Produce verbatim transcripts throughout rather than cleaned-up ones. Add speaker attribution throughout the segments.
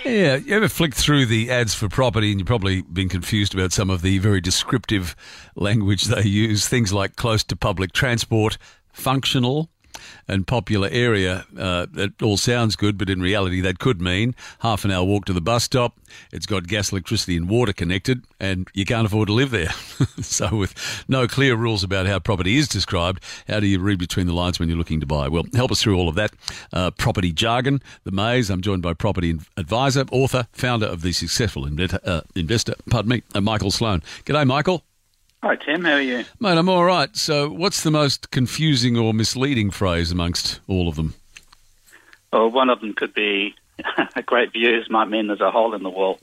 Speaker 1: Yeah, you ever flick through the ads for property and you've probably been confused about some of the very descriptive language they use, things like close to public transport, functional and popular area. Uh, that all sounds good, but in reality that could mean half an hour walk to the bus stop, it's got gas, electricity and water connected, and you can't afford to live there. So with no clear rules about how property is described, how do you read between the lines when you're looking to buy? Well, help us through all of that. Uh, property jargon, the maze. I'm joined by property advisor, author, founder of the Successful Investor, uh, investor pardon me, uh, Michael Sloan. G'day, Michael.
Speaker 2: Hi, Tim. How are you?
Speaker 1: Mate, I'm all right. So what's the most confusing or misleading phrase amongst all of them?
Speaker 2: Well, one of them could be great views might mean there's a hole in the wall.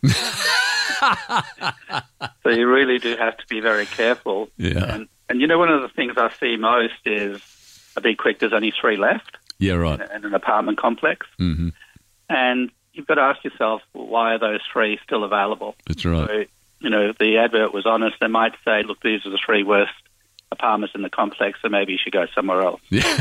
Speaker 2: So you really do have to be very careful.
Speaker 1: Yeah.
Speaker 2: And, and you know, one of the things I see most is a big quick, there's only three left.
Speaker 1: Yeah, right.
Speaker 2: In, in an apartment complex.
Speaker 1: Mm-hmm.
Speaker 2: And you've got to ask yourself, well, why are those three still available?
Speaker 1: That's right.
Speaker 2: So, you know, if the advert was honest, they might say, look, these are the three worst apartments in the complex, so maybe you should go somewhere else.
Speaker 1: Yeah.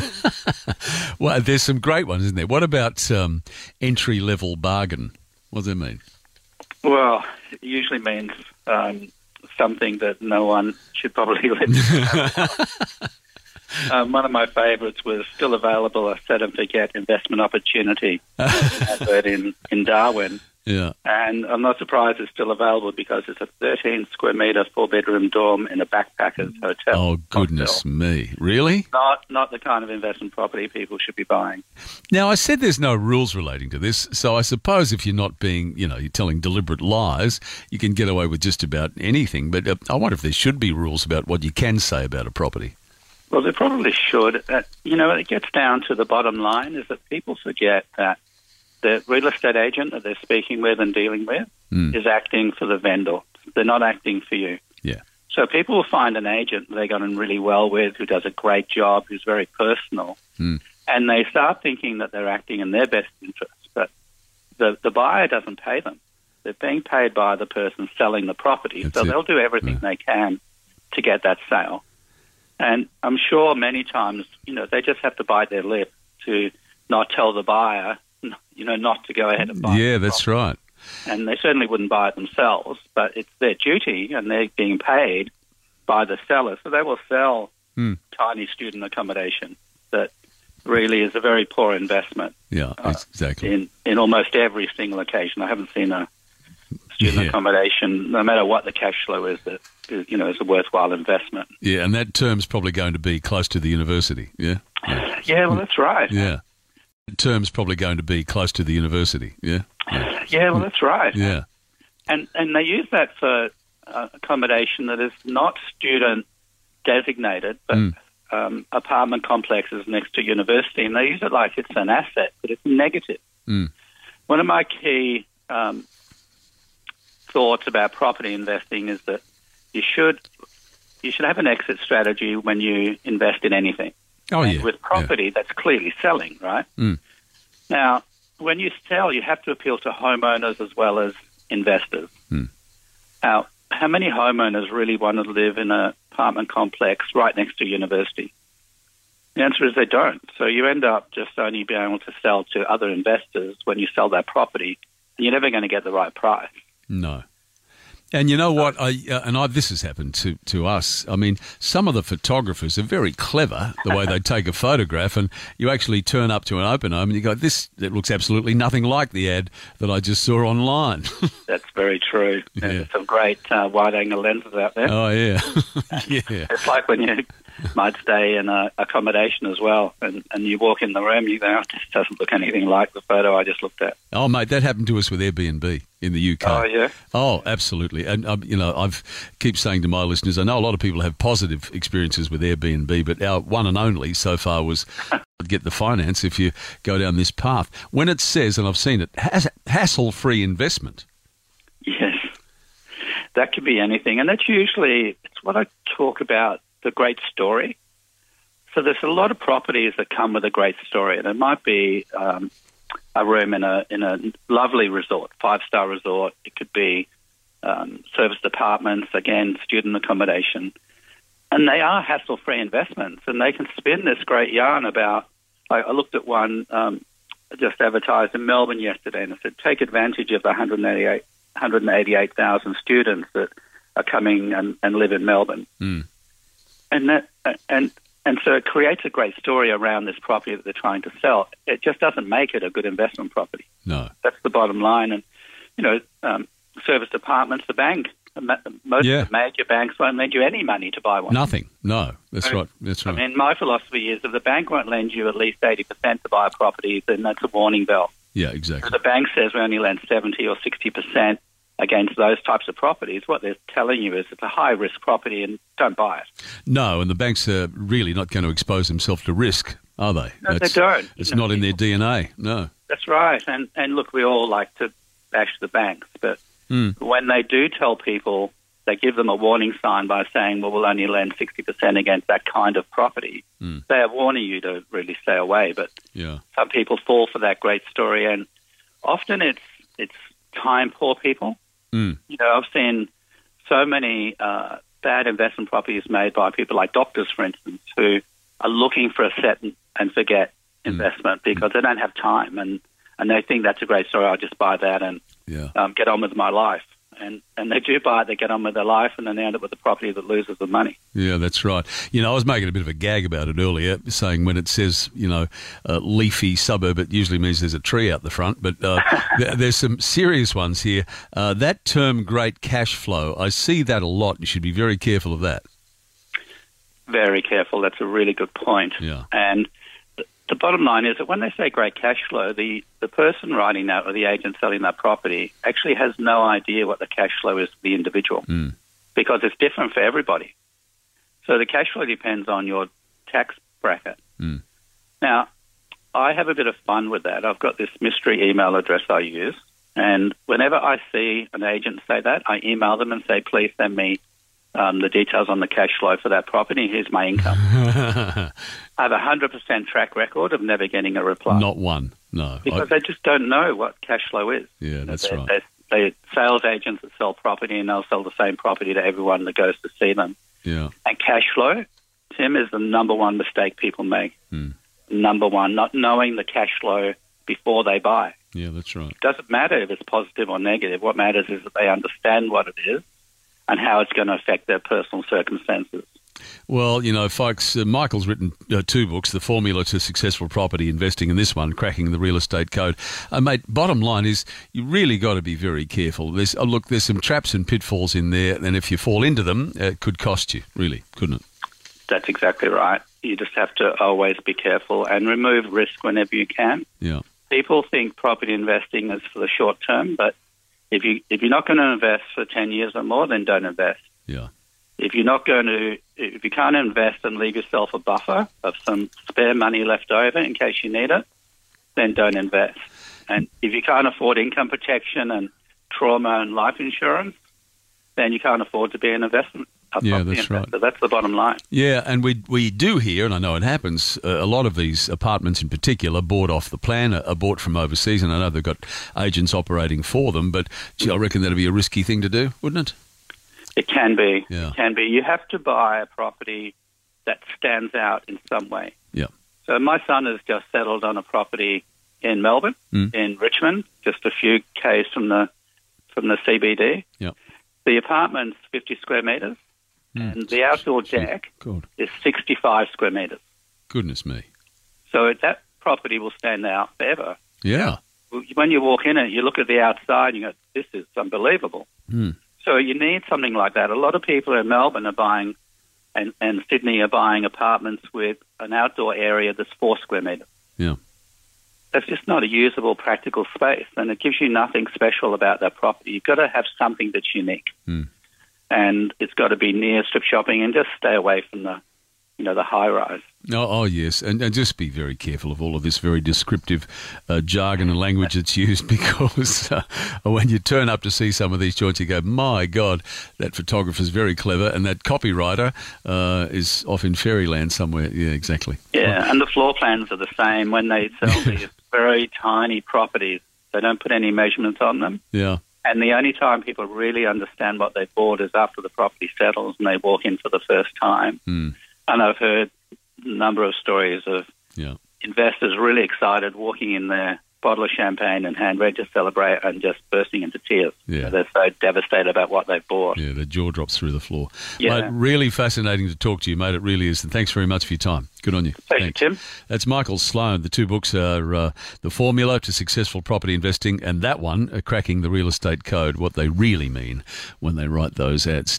Speaker 1: Well, there's some great ones, isn't there? What about um, entry-level bargain? What does that mean?
Speaker 2: Well, it usually means um, something that no one should probably live in. um, one of my favourites was still available, a set and forget investment opportunity advert in, in Darwin.
Speaker 1: Yeah.
Speaker 2: And I'm not surprised it's still available because it's a thirteen square metre, four bedroom dorm in a backpackers hotel.
Speaker 1: Oh, goodness
Speaker 2: hotel.
Speaker 1: me. Really?
Speaker 2: Not not the kind of investment property people should be buying.
Speaker 1: Now, I said there's no rules relating to this, so I suppose if you're not being, you know, you're telling deliberate lies, you can get away with just about anything. But uh, I wonder if there should be rules about what you can say about a property.
Speaker 2: Well, there probably should. Uh, you know, it gets down to the bottom line is that people forget that the real estate agent that they're speaking with and dealing with
Speaker 1: mm.
Speaker 2: is acting for the vendor. They're not acting for you.
Speaker 1: Yeah.
Speaker 2: So people will find an agent they got on really well with, who does a great job, who's very personal,
Speaker 1: mm.
Speaker 2: and they start thinking that they're acting in their best interest. But the, the buyer doesn't pay them. They're being paid by the person selling the property.
Speaker 1: That's
Speaker 2: so
Speaker 1: it.
Speaker 2: They'll do everything
Speaker 1: Yeah.
Speaker 2: they can to get that sale. And I'm sure many times, you know, they just have to bite their lip to not tell the buyer, you know, not to go ahead and buy it.
Speaker 1: Yeah, that's right.
Speaker 2: And they certainly wouldn't buy it themselves, but it's their duty and they're being paid by the seller. So they will sell
Speaker 1: Mm.
Speaker 2: tiny student accommodation that really is a very poor investment.
Speaker 1: Yeah,
Speaker 2: uh,
Speaker 1: exactly.
Speaker 2: In, in almost every single occasion. I haven't seen a student
Speaker 1: Yeah.
Speaker 2: accommodation, no matter what the cash flow is, that is, you know, is a worthwhile investment.
Speaker 1: Yeah, and that term's probably going to be close to the university, yeah? Yeah,
Speaker 2: Yeah, well, that's right.
Speaker 1: yeah. The term's probably going to be close to the university, yeah? Yeah,
Speaker 2: Yeah, well, that's right.
Speaker 1: yeah.
Speaker 2: And and they use that for uh, accommodation that is not student designated, but
Speaker 1: Mm.
Speaker 2: um, apartment complexes next to university, and they use it like it's an asset, but it's negative.
Speaker 1: Mm.
Speaker 2: One of my key um, thoughts about property investing is that you should you should have an exit strategy when you invest in anything.
Speaker 1: Oh,
Speaker 2: And
Speaker 1: yeah.
Speaker 2: with property, that's clearly selling, right?
Speaker 1: Mm.
Speaker 2: Now, when you sell, you have to appeal to homeowners as well as investors.
Speaker 1: Mm.
Speaker 2: Now, how many homeowners really want to live in an apartment complex right next to a university? The answer is they don't. So you end up just only being able to sell to other investors when you sell that property, and you're never going to get the right price.
Speaker 1: No. And you know what? I uh, and I, this has happened to, to us. I mean, some of the photographers are very clever, the way they take a photograph, and you actually turn up to an open home and you go, this it looks absolutely nothing like the ad that I just saw online.
Speaker 2: That's very true.
Speaker 1: Yeah.
Speaker 2: There's some great uh, wide-angle lenses out there.
Speaker 1: Oh, yeah. Yeah.
Speaker 2: It's like when you might stay in a accommodation as well, and, and you walk in the room, you go, oh, this doesn't look anything like the photo I just looked at.
Speaker 1: Oh, mate, that happened to us with Airbnb in the U K.
Speaker 2: Oh, yeah?
Speaker 1: Oh, absolutely. And, um, you know, I've keep saying to my listeners, I know a lot of people have positive experiences with Airbnb, but our one and only so far was get the finance if you go down this path. When it says, and I've seen it, has, hassle-free investment.
Speaker 2: Yes. That could be anything. And that's usually, it's what I talk about, the great story. So there's a lot of properties that come with a great story. And it might be um, a room in a in a lovely resort, five-star resort. It could be um, serviced apartments, again, student accommodation. And they are hassle-free investments. And they can spin this great yarn about, like I looked at one um, just advertised in Melbourne yesterday, and it said, take advantage of the one hundred eighty-eight thousand students that are coming and, and live in Melbourne.
Speaker 1: Mm.
Speaker 2: And that and and so it creates a great story around this property that they're trying to sell. It just doesn't make it a good investment property.
Speaker 1: No.
Speaker 2: That's the bottom line. And, you know, um, service departments, the bank, most
Speaker 1: yeah.
Speaker 2: of the major banks won't lend you any money to buy one.
Speaker 1: Nothing. No, that's so, right. That's right.
Speaker 2: I mean, my philosophy is if the bank won't lend you at least eighty percent to buy a property, then that's a warning bell.
Speaker 1: Yeah, exactly.
Speaker 2: If the bank says we only lend seventy or sixty percent against those types of properties, what they're telling you is it's a high-risk property and don't buy it.
Speaker 1: No, and the banks are really not going to expose themselves to risk, are they?
Speaker 2: No,
Speaker 1: that's,
Speaker 2: they don't.
Speaker 1: It's
Speaker 2: you know,
Speaker 1: not in their D N A, no.
Speaker 2: That's right. And, and look, we all like to bash the banks, but
Speaker 1: mm.
Speaker 2: when they do tell people, they give them a warning sign by saying, well, we'll only lend sixty percent against that kind of property.
Speaker 1: Mm.
Speaker 2: They are warning you to really stay away. But
Speaker 1: yeah.
Speaker 2: some people fall for that great story, and often it's it's time-poor people.
Speaker 1: Mm.
Speaker 2: You know, I've seen so many uh, bad investment properties made by people like doctors, for instance, who are looking for a set and, and forget
Speaker 1: mm.
Speaker 2: investment because mm. they don't have time, and, and they think that's a great story. I'll just buy that and
Speaker 1: yeah.
Speaker 2: um, get on with my life. And and they do buy it, they get on with their life, and then they end up with a property that loses the money.
Speaker 1: Yeah, that's right. You know, I was making a bit of a gag about it earlier, saying when it says, you know, uh, leafy suburb, it usually means there's a tree out the front. But uh, there, there's some serious ones here. Uh, that term, great cash flow, I see that a lot. You should be very careful of that.
Speaker 2: Very careful. That's a really good point.
Speaker 1: Yeah.
Speaker 2: And th- the bottom line is that when they say great cash flow, the, the person writing that or the agent selling that property actually has no idea what the cash flow is for the individual
Speaker 1: mm.
Speaker 2: because it's different for everybody. So the cash flow depends on your tax bracket.
Speaker 1: Mm.
Speaker 2: Now, I have a bit of fun with that. I've got this mystery email address I use, and whenever I see an agent say that, I email them and say, please send me Um, the details on the cash flow for that property. Here's my income. I have a one hundred percent track record of never getting a reply.
Speaker 1: Not one, no.
Speaker 2: Because
Speaker 1: I,
Speaker 2: they just don't know what cash flow is.
Speaker 1: Yeah, that's
Speaker 2: they're,
Speaker 1: right.
Speaker 2: They're, they're sales agents that sell property, and they'll sell the same property to everyone that goes to see them.
Speaker 1: Yeah.
Speaker 2: And cash flow, Tim, is the number one mistake people make.
Speaker 1: Mm.
Speaker 2: Number one, not knowing the cash flow before they buy.
Speaker 1: Yeah, that's right.
Speaker 2: It doesn't matter if it's positive or negative. What matters is that they understand what it is and how it's going to affect their personal circumstances.
Speaker 1: Well, you know, folks, uh, Michael's written uh, two books, The Formula to Successful Property Investing, and this one, Cracking the Real Estate Code. Uh, mate, bottom line is you really got to be very careful. There's, oh, look, there's some traps and pitfalls in there, and if you fall into them, uh, it could cost you, really, couldn't it?
Speaker 2: That's exactly right. You just have to always be careful and remove risk whenever you can.
Speaker 1: Yeah.
Speaker 2: People think property investing is for the short term, but if you if you're not going to invest for ten years or more, then don't invest.
Speaker 1: Yeah.
Speaker 2: If you're not going to, if you can't invest and leave yourself a buffer of some spare money left over in case you need it, then don't invest. And if you can't afford income protection and trauma and life insurance, then you can't afford to be an investment. A
Speaker 1: Yeah,
Speaker 2: property
Speaker 1: that's
Speaker 2: investor.
Speaker 1: right.
Speaker 2: That's the bottom line.
Speaker 1: Yeah, and we we do hear, and I know it happens, uh, a lot of these apartments in particular bought off the plan, are, are bought from overseas, and I know they've got agents operating for them, but gee, I reckon that'd be a risky thing to do, wouldn't it?
Speaker 2: It can be.
Speaker 1: Yeah.
Speaker 2: It can be. You have to buy a property that stands out in some way.
Speaker 1: Yeah.
Speaker 2: So my son has just settled on a property in Melbourne,
Speaker 1: Mm.
Speaker 2: in Richmond, just a few k's from the from the C B D.
Speaker 1: Yeah.
Speaker 2: The apartment's fifty square metres,
Speaker 1: Mm.
Speaker 2: and the outdoor deck
Speaker 1: God.
Speaker 2: is sixty-five square metres.
Speaker 1: Goodness me.
Speaker 2: So that property will stand out forever.
Speaker 1: Yeah.
Speaker 2: When you walk in it, you look at the outside, and you go, this is unbelievable.
Speaker 1: Mm.
Speaker 2: So you need something like that. A lot of people in Melbourne are buying, and, and Sydney are buying apartments with an outdoor area that's four square metres.
Speaker 1: Yeah.
Speaker 2: That's just not a usable, practical space, and it gives you nothing special about that property. You've got to have something that's unique,
Speaker 1: Mm.
Speaker 2: and it's got to be near strip shopping, and just stay away from the, you know, the high rise.
Speaker 1: Oh, oh yes, and, and just be very careful of all of this very descriptive uh, jargon and language that's used, because uh, when you turn up to see some of these joints, you go, my God, that photographer's very clever, and that copywriter uh, is off in fairyland somewhere. Yeah, exactly.
Speaker 2: Yeah, and the floor plans are the same. When they sell these very tiny properties, they don't put any measurements on them.
Speaker 1: Yeah.
Speaker 2: And the only time people really understand what they bought is after the property settles and they walk in for the first time.
Speaker 1: Mm.
Speaker 2: And I've heard a number of stories of
Speaker 1: Yeah.
Speaker 2: investors really excited, walking in there, bottle of champagne and hand ready to celebrate, and just bursting into tears.
Speaker 1: Yeah.
Speaker 2: They're so devastated about what they've bought.
Speaker 1: Yeah, the jaw drops through the floor.
Speaker 2: Yeah.
Speaker 1: Mate, really fascinating to talk to you, mate. It really is. And thanks very much for your time. Good on you.
Speaker 2: Thank
Speaker 1: Thanks.
Speaker 2: you, Tim.
Speaker 1: That's Michael Sloan. The two books are uh, The Formula to Successful Property Investing, and that one, uh, Cracking the Real Estate Code, what they really mean when they write those ads.